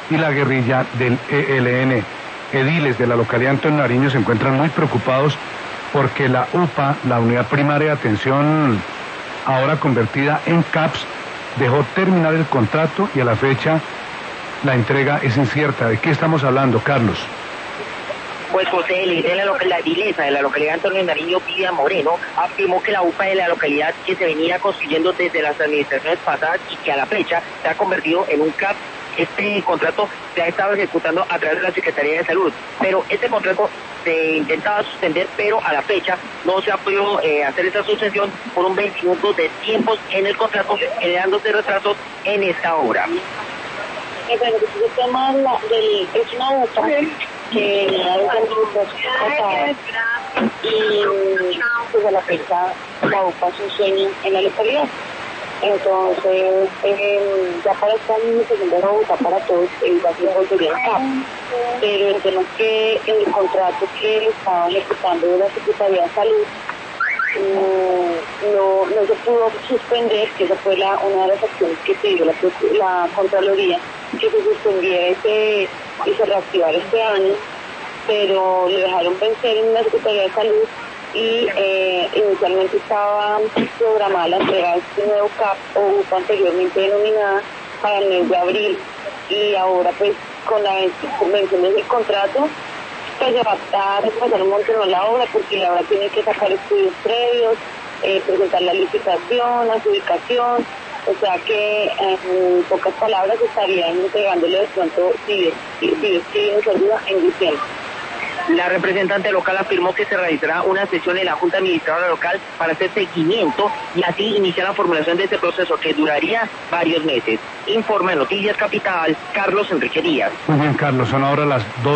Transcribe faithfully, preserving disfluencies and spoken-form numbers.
y la guerrilla del E L N. Ediles de la localidad de Antonio Nariño se encuentran muy preocupados porque la U P A, la Unidad Primaria de Atención, ahora convertida en C A P S, dejó terminar el contrato y a la fecha la entrega es incierta. ¿De qué estamos hablando, Carlos? Pues José, el de la, la edilesa de la localidad de Antonio Nariño, Vivian Moreno, afirmó que la U P A de la localidad, que se venía construyendo desde las administraciones pasadas y que a la fecha se ha convertido en un C A P S. Este contrato se ha estado ejecutando a través de la Secretaría de Salud, pero este contrato se intentaba suspender, pero a la fecha no se ha podido eh, hacer esa suspensión por un vencimiento de tiempos en el contrato, generándose retrasos en esta obra. El tema del, es una U P A que ha pasado y pues a la fecha la U P A es un sueño en la localidad. Entonces, eh, ya para este año se vendrá U P A para todos, el vacío volvería a C A P S. Pero el tema es que el contrato que estaba ejecutando de la Secretaría de Salud um, no, no se pudo suspender, que esa fue la, una de las acciones que pidió la, la Contraloría, que se suspendiera ese, y se reactivara este año, pero le dejaron vencer en la Secretaría de Salud y eh, inicialmente estaba programada la entrega de este nuevo C A P S o U P A anteriormente denominada para el mes de abril, y ahora pues con la convención del contrato pues se va a repasar un montón la obra, porque ahora tiene que sacar estudios previos, eh, presentar la licitación, la adjudicación, o sea que en pocas palabras estarían entregándole de pronto, si Dios nos ayuda, en diciembre. La representante local afirmó que se realizará una sesión en la Junta Administradora Local para hacer seguimiento y así iniciar la formulación de este proceso que duraría varios meses. Informa Noticias Capital, Carlos Enrique Díaz. Muy bien, Carlos, son ahora las dos.